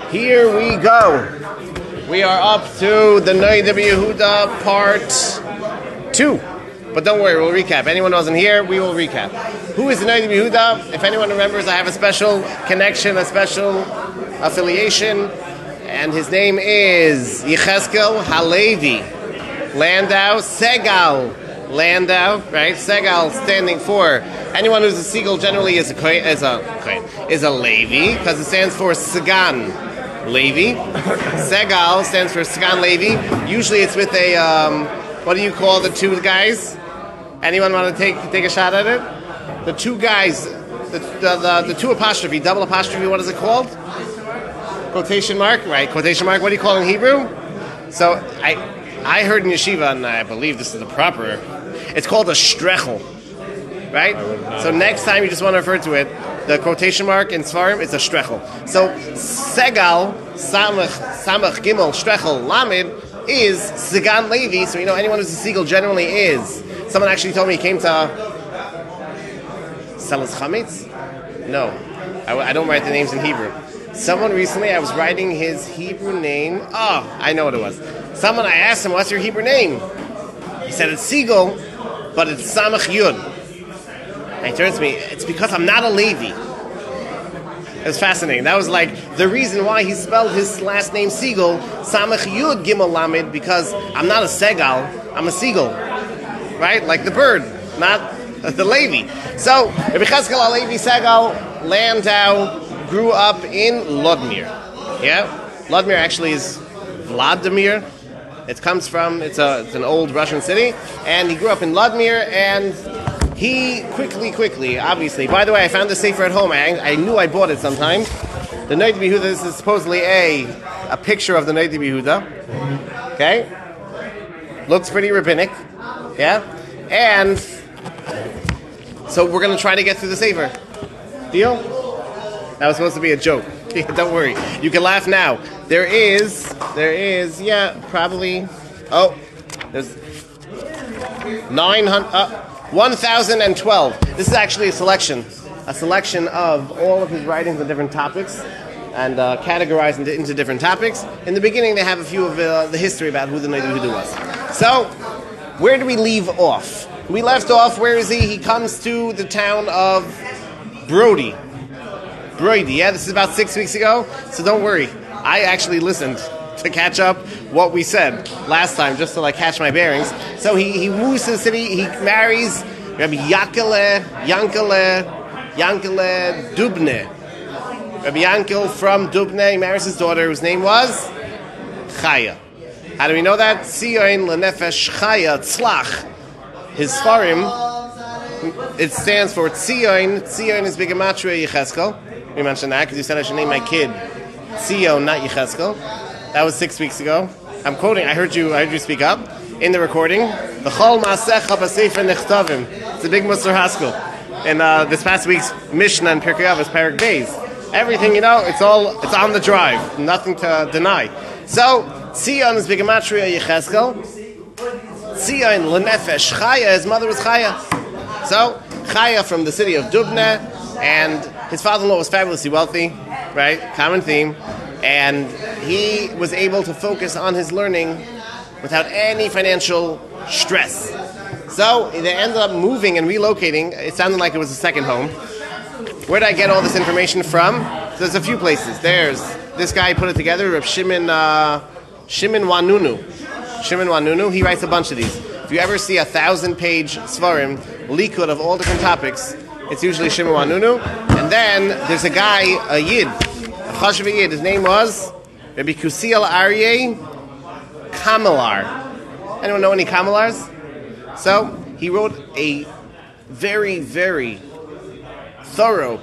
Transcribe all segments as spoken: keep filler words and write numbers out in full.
Here we go. We are up to the Noda B'Yehuda part two. But don't worry, we'll recap. Anyone who wasn't here, we will recap. Who is the Noda B'Yehuda? If anyone remembers, I have a special connection, a special affiliation, and his name is Yecheskel Halevi Landau Segal Landau, right? Segal standing for anyone who's a Segal generally is a is a is a Levi because it stands for Sagan Levi. Segal stands for Sagan Levi. Usually it's with a um, what do you call the two guys? Anyone want to take take a shot at it? The two guys, the the, the, the two apostrophe, double apostrophe. What is it called? Quotation mark, right? Quotation mark. What do you call it in Hebrew? So I I heard in yeshiva, and I believe this is the proper. It's called a shtrechel, right? So next time you just want to refer to it, the quotation mark in Sfarim is a shtrechel. So Segal Samach Samach Gimel Shtrechel Lamed is Sagan Levi. So you know anyone who's a Segal generally is. Someone actually told me he came to sell his chametz. No, I, I don't write the names in Hebrew. Someone recently, I was writing his Hebrew name. Oh, I know what it was. Someone, I asked him, what's your Hebrew name? He said, it's Segal, but it's Samach Yud. And he turns to me, it's because I'm not a Levi. It was fascinating. That was like the reason why he spelled his last name Segal, Samach Yud Gimel Lamed, because I'm not a Segal, I'm a Segal. Right? Like the bird, not the Levi. So, Rabbi Cheskel Halevi Segal Landau grew up in Lodmir. Yeah? Lodmir actually is Vladimir. It comes from, it's a it's an old Russian city. And he grew up in Lodmir, and he quickly, quickly, obviously. By the way, I found the sefer at home. I, I knew I bought it sometime. The Noda B'Yehuda, this is supposedly a, a picture of the Noda B'Yehuda. Okay? Looks pretty rabbinic. Yeah? And so we're going to try to get through the sefer. Deal? That was supposed to be a joke. Don't worry. You can laugh now. There is, there is, yeah, probably, oh, there's nine hundred, uh, one thousand twelve. This is actually a selection, a selection of all of his writings on different topics and uh, categorized into, into different topics. In the beginning, they have a few of uh, the history about who the Noda B'Yehuda was. So, where do we leave off? We left off, where is he? He comes to the town of Brody. Brody, yeah, this is about six weeks ago, so don't worry. I actually listened to catch up what we said last time, just to like catch my bearings. So he, he moves to the city, he marries Rabbi Yankele, Yankele, Yankele Dubne. Rabbi Yankel from Dubne, he marries his daughter, whose name was Chaya. How do we know that? Tzion lenefesh Chaya tzlach. His Sfarim, it stands for Tzion. Tzion is Bigamatria Yecheskel. We mentioned that because you said I should name my kid Tzion, not Yecheskel. That was six weeks ago. I'm quoting. I heard you. I heard you speak up in the recording. The Chol Maasecha B'Sefer Nechtavim. It's a big Musar Haskell. And uh, this past week's Mishnah and Pirkei Avos Parak Beis. Everything you know, it's all it's on the drive. Nothing to deny. So Tzion is Bigamatria Yecheskel. Tzion Lenefesh Chaya. His mother was Chaya. So Chaya from the city of Dubne, and his father-in-law was fabulously wealthy, right? Common theme. And he was able to focus on his learning without any financial stress. So they ended up moving and relocating. It sounded like it was a second home. Where did I get all this information from? There's a few places. There's this guy put it together, Reb Shimon, uh, Shimon Wanunu. Shimon Wanunu, he writes a bunch of these. If you ever see a thousand-page Svarim, Likud of all different topics, it's usually Shimon Wanunu. And then there's a guy, a Yid, a Chashav Yid. His name was Rabbi Kusiel Aryeh Kamalar. Anyone know any Kamalars? So he wrote a very, very thorough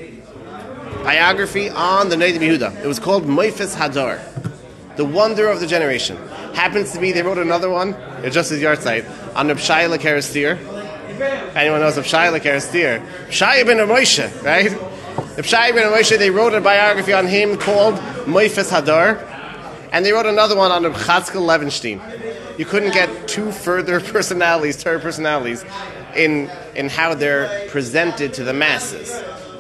biography on the Noda B'Yehuda. It was called Moifes Hadar, the wonder of the generation. Happens to be, they wrote another one, it's just his yard site, on Reb Shai Lakerestir. Anyone knows Reb Shai Lakerestir? Shai ben Moshe, right? Reb Shai ben Moshe, they wrote a biography on him called Moifes Hadar, and they wrote another one on Reb Chatzkel Levenstein. You couldn't get two further personalities, Torah personalities, in in how they're presented to the masses.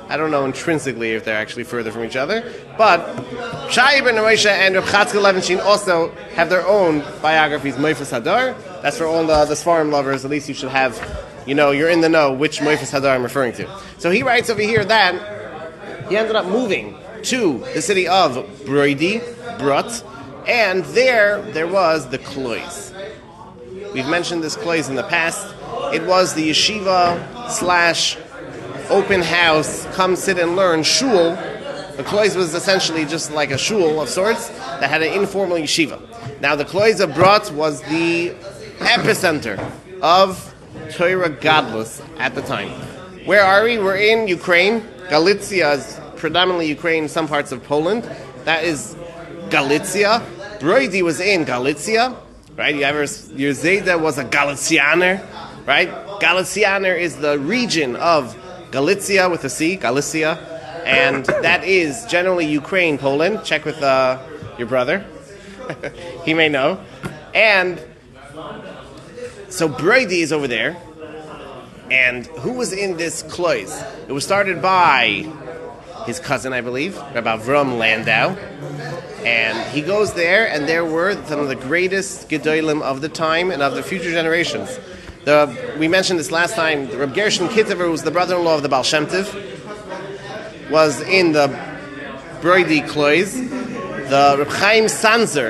I don't know intrinsically if they're actually further from each other. But Shai ben Moshe and Reb Chatzkel Levenstein also have their own biographies, Moifes Hadar. That's for all the, the Sfarim lovers. At least you should have, you know, you're in the know which Moifes Hadar I'm referring to. So he writes over here that he ended up moving to the city of Broidi, Brut, and there, there was the Klois. We've mentioned this Klois in the past. It was the yeshiva slash open house, come sit and learn, shul. The Klois was essentially just like a shul of sorts that had an informal yeshiva. Now the Klois of Brut was the epicenter of Torah Gadlus at the time. Where are we? We're in Ukraine. Galicia is predominantly Ukraine, some parts of Poland. That is Galicia. Broidi was in Galicia, right? You ever, your Zayda was a Galicianer, right? Galicianer is the region of Galicia with a C, Galicia, and that is generally Ukraine, Poland. Check with uh, your brother. He may know. And so Broidi is over there. And who was in this Klois? It was started by his cousin, I believe, Rabbi Avram Landau. And he goes there, and there were some of the greatest Gedolim of the time and of the future generations. The, we mentioned this last time. Reb Gershon Kittever, who was the brother-in-law of the Baal Shem Tov, was in the Broidi Klois. The Reb Chaim Sanzer,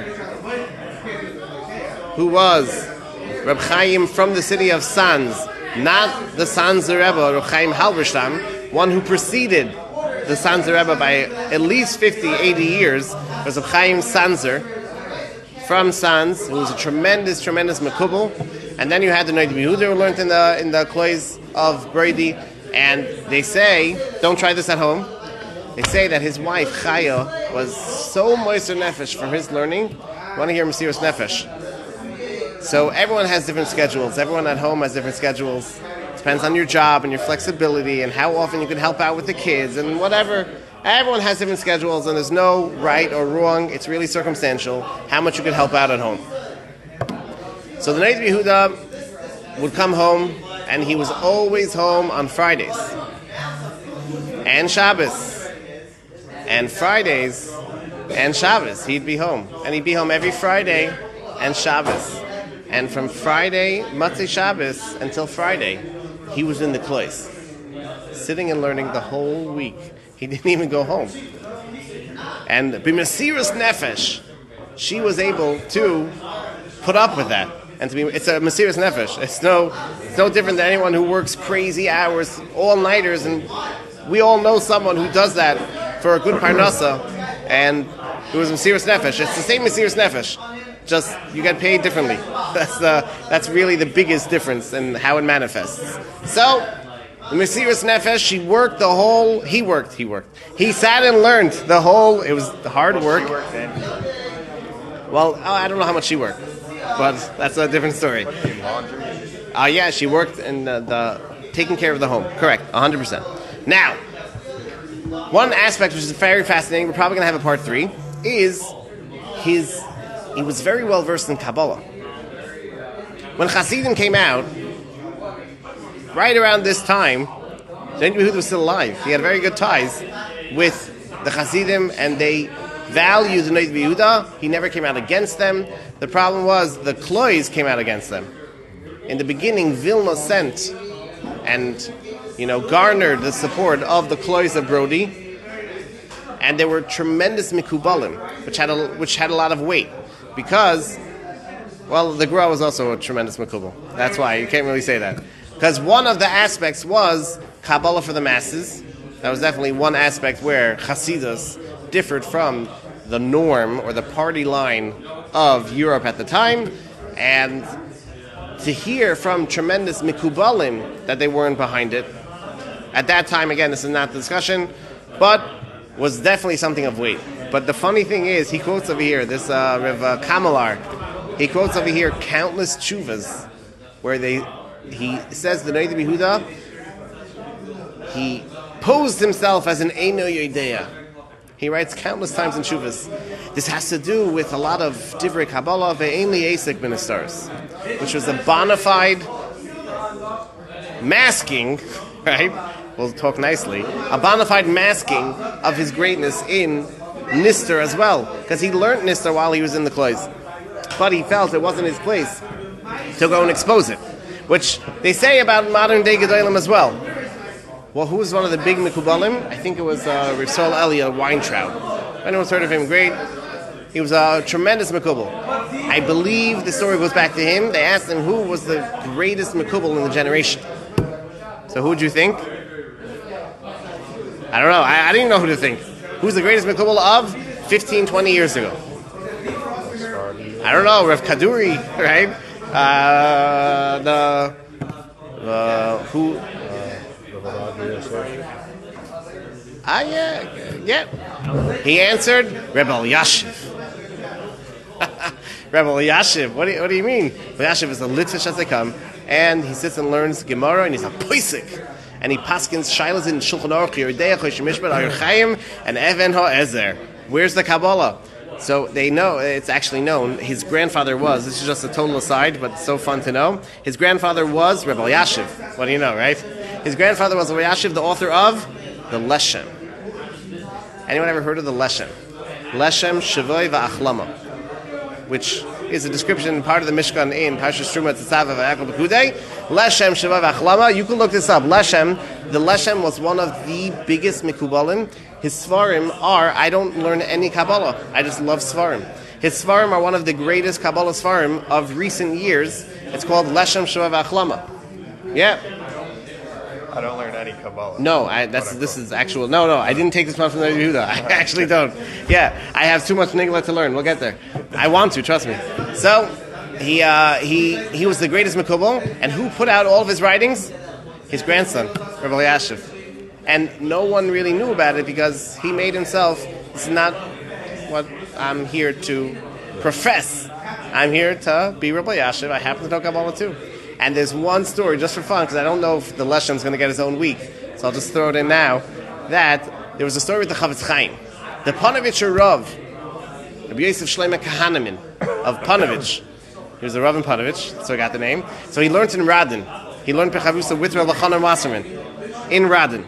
who was Reb Chaim from the city of Sanz, not the Sanzer Rebbe, Reb Chaim Halberstam, one who preceded the Sanzer Rebbe by at least fifty, eighty years, was Reb Chaim Sanzer from Sanz, who was a tremendous, tremendous Mekubal. And then you had the Noid Yehuda who learned in the in the Klois of Broidi, and they say, don't try this at home. They say that his wife Chaya was so moister nefesh from his learning. You want to hear Mesiras Nefesh? So everyone has different schedules. Everyone at home has different schedules. Depends on your job and your flexibility and how often you can help out with the kids and whatever. Everyone has different schedules, and there's no right or wrong. It's really circumstantial how much you can help out at home. So the Noid Yehuda would come home, and he was always home on Fridays and Shabbos, and Fridays and Shabbos. He'd be home, and he'd be home every Friday and Shabbos. And from Friday, Matzei Shabbos, until Friday, he was in the Klois, sitting and learning the whole week. He didn't even go home. And b'mesiras nefesh, she was able to put up with that. And to be, it's a mesiras nefesh. It's no, it's no different than anyone who works crazy hours, all-nighters, and we all know someone who does that for a good parnasa, and it was mesiras nefesh. It's the same mesiras nefesh, just you get paid differently. That's the, that's really the biggest difference in how it manifests. So, the mesiras nefesh, she worked the whole, he worked, he worked. He sat and learned the whole, it was hard work. Well, I don't know how much she worked, but that's a different story. Uh, yeah, she worked in the, the taking care of the home. Correct, one hundred percent. Now, one aspect which is very fascinating, we're probably going to have a part three, is his, he was very well versed in Kabbalah. When Hasidim came out, right around this time, Noid Yehuda was still alive. He had very good ties with the Hasidim, and they valued the Noid Yehuda. He never came out against them. The problem was the Klois came out against them. In the beginning, Vilna sent and, you know, garnered the support of the Klois of Broidi, and there were tremendous Mikubalim, which had a, which had a lot of weight, because, well, the Gra was also a tremendous Mikubal. That's why you can't really say that. Because one of the aspects was Kabbalah for the masses. That was definitely one aspect where Hasidus differed from the norm or the party line of Europe at the time. And to hear from tremendous Mikubalim that they weren't behind it, at that time, again, this is not the discussion, but was definitely something of weight. But the funny thing is, he quotes over here, this uh, Rev uh, Kamalar, he quotes over here countless tshuvas where they, he says the Noid Yehuda, he posed himself as an Eino Yodeya. He writes countless times in tshuvas. This has to do with a lot of Divrei Kabbalah ve'enli Asik ministers, which was a bona fide masking, right, we'll talk nicely, a bona fide masking of his greatness in Nister as well, because he learned Nister while he was in the clothes. But he felt it wasn't his place to go and expose it, which they say about modern day Gedolim as well. Well, who was one of the big Mekubalim? I think it was uh, Rizal Elia Weintraub. Anyone's heard of him? Great. He was a tremendous Mekubal. I believe the story goes back to him. They asked him who was the greatest Mekubal in the generation. So who would you think? I don't know. I, I didn't know who to think. Who's the greatest Mekubal of fifteen, twenty years ago? I don't know. Rav Kaduri, right? Uh, the uh, who? Ah, yeah, yeah. He answered Rebel Yashiv. Rebel Yashiv. What do you, what do you mean? Yashiv is the Litvish as they come, and he sits and learns Gemara, and he's a poisik. And he paskins shilas in Shulchan Aruch, Yeridei Choshimishpat, Ayur Chaim, and Even HaEzer. Where's the Kabbalah? So they know, it's actually known, his grandfather was, this is just a total aside, but it's so fun to know, his grandfather was Rebbe Yashiv. What do you know, right? His grandfather was Rebbe Yashiv, the author of the Leshem. Anyone ever heard of the Leshem? Leshem Shavoi Va'achlama, which is a description, part of the Mishkan in Parshas Truma Tzav V'Yaakov B'Kudei. Leshem Shavoi Va'achlama, you can look this up. Leshem, the Leshem was one of the biggest Mekubalim. His Svarim are, I don't learn any Kabbalah, I just love Svarim. His Svarim are one of the greatest Kabbalah Svarim of recent years. It's called Leshem Shavoi Va'achlama. Yeah. I don't learn any Kabbalah. No, I, that's this is actual. No, no, I didn't take this one from the Yehuda. I actually don't. Yeah, I have too much Nigla to learn. We'll get there. I want to, trust me. So, he uh, he he was the greatest Mekubal, and who put out all of his writings? His grandson, Rebbe Yashiv. And no one really knew about it because he made himself, it's not what I'm here to profess. I'm here to be Rebbe Yashiv. I happen to know Kabbalah too. And there's one story, just for fun, because I don't know if the Leshem's going to get his own week, so I'll just throw it in now, that there was a story with the Chavetz Chaim. The Panovich Rav, Rabbi Yosef Shlomo Kahaneman of Panovich, he was a Rav in Panovich, so he got the name. So he learned in Radin. He learned Pechavusa with Rav Chanan Wasserman in Radin.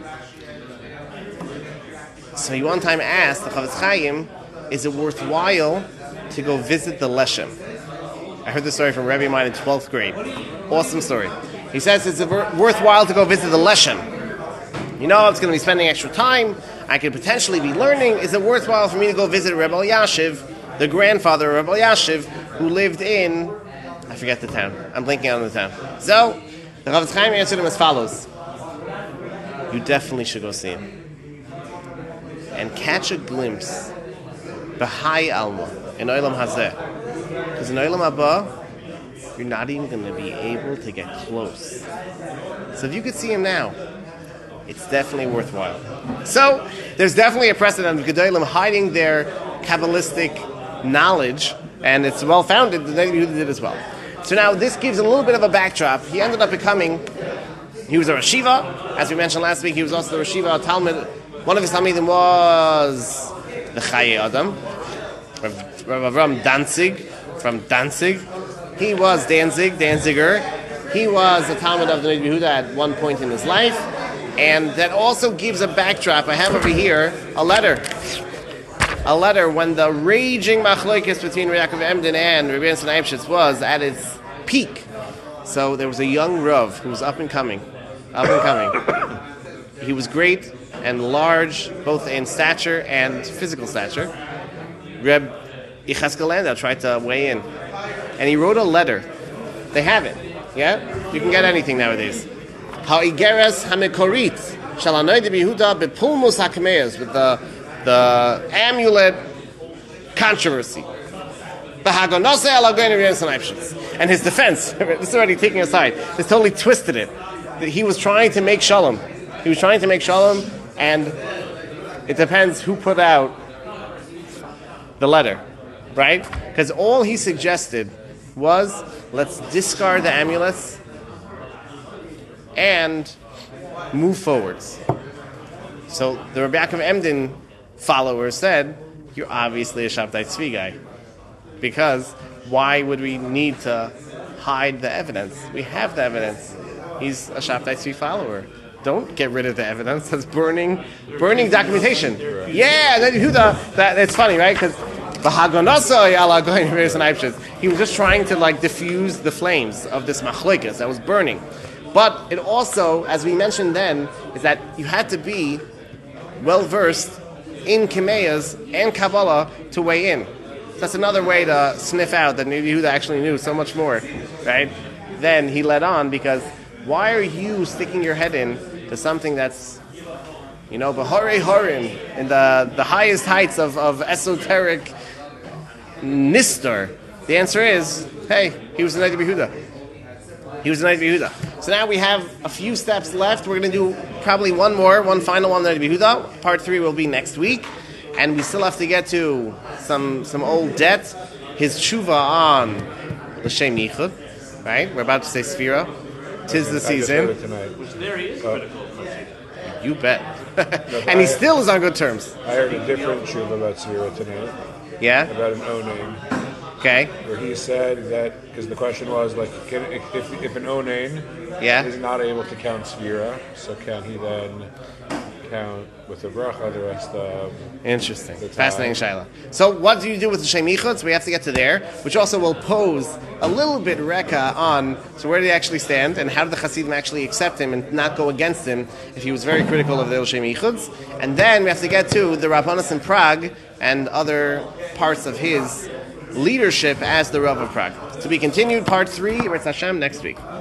So he one time asked the Chavetz Chaim, is it worthwhile to go visit the Leshem? I heard this story from Rebbe of mine in twelfth grade. Awesome story. He says it's worthwhile to go visit the Leshem. You know, it's going to be spending extra time. I could potentially be learning. Is it worthwhile for me to go visit Rebbe Yashiv, the grandfather of Rebbe Yashiv, who lived in, I forget the town. I'm blinking on the town. So, the Chavetz Chaim answered him as follows. You definitely should go see him. And catch a glimpse, B'hai Alma, in Olam Hazeh. Because in Olam Haba, you're not even going to be able to get close. So if you could see him now, it's definitely worthwhile. So there's definitely a precedent of Gedolim hiding their Kabbalistic knowledge, and it's well-founded, the Neighbor Yehuda did as well. So now this gives a little bit of a backdrop. He ended up becoming, he was a Rashiva. As we mentioned last week, he was also the Rashiva Talmud. One of his Talmidim was the Chaye Adam, Rav Avram Danzig, from Danzig. He was Danzig, Danziger. He was a Talmud of the Neighbor Yehuda at one point in his life. And that also gives a backdrop. I have over here a letter. A letter when the raging machlokes between Yaakov Emden and Rabbi Yonatan Eibshitz was at its peak. So there was a young Rav who was up and coming. Up and coming. He was great and large, both in stature and physical stature. Reb Yecheskel Landau tried to weigh in. And he wrote a letter. They have it. Yeah? You can get anything nowadays. Ha'igeres hamekorit shalanoi de Yehuda bepulmus hakmeas, with the the amulet controversy. And his defense, this is already taking aside, this totally twisted it. That he was trying to make shalom. He was trying to make shalom, and it depends who put out the letter, right? Because all he suggested was, let's discard the amulets and move forwards. So the Rabbi Yaakov Emden followers said, you're obviously a Shabtai Tzvi guy. Because why would we need to hide the evidence? We have the evidence. He's a Shabtai Tzvi follower. don't get rid of the evidence. That's burning, burning documentation. Yeah, and then Yehuda, that it's funny, right? Because he was just trying to like diffuse the flames of this machlokes that was burning. But it also, as we mentioned then, is that you had to be well versed in Kameyas and Kabbalah to weigh in. That's another way to sniff out that Yehuda actually knew so much more, right? Then he led on, because why are you sticking your head in to something that's, you know, B'horei Horim, in the, the highest heights of, of esoteric nistar? The answer is, hey, he was the Noda B'Yehuda. He was the Noda B'Yehuda. So now we have a few steps left. We're going to do probably one more, one final one, Noda B'Yehuda. Part three will be next week. And we still have to get to some some old debt. His tshuva on L'Shem Yichud, right? We're about to say Sfira. Tis the season. Which there he is critical. You bet. And he still is on good terms. I heard a different tshuva about Sfira tonight. Yeah? About an O name. Okay. Where he said that, because the question was, like, can, if, if, if an onain yeah. is not able to count Sfira, so can he then count with the bracha the rest of Interesting. the time? Fascinating shaila. So what do you do with the Shem Yichud? So we have to get to there, which also will pose a little bit reka on, so where did he actually stand, and how did the Hasidim actually accept him and not go against him if he was very critical of the Shem Yichuds? And then we have to get to the Rabbanos in Prague and other parts of his leadership as the Rav of Prague. To be continued, part three, Ritz Hashem, next week.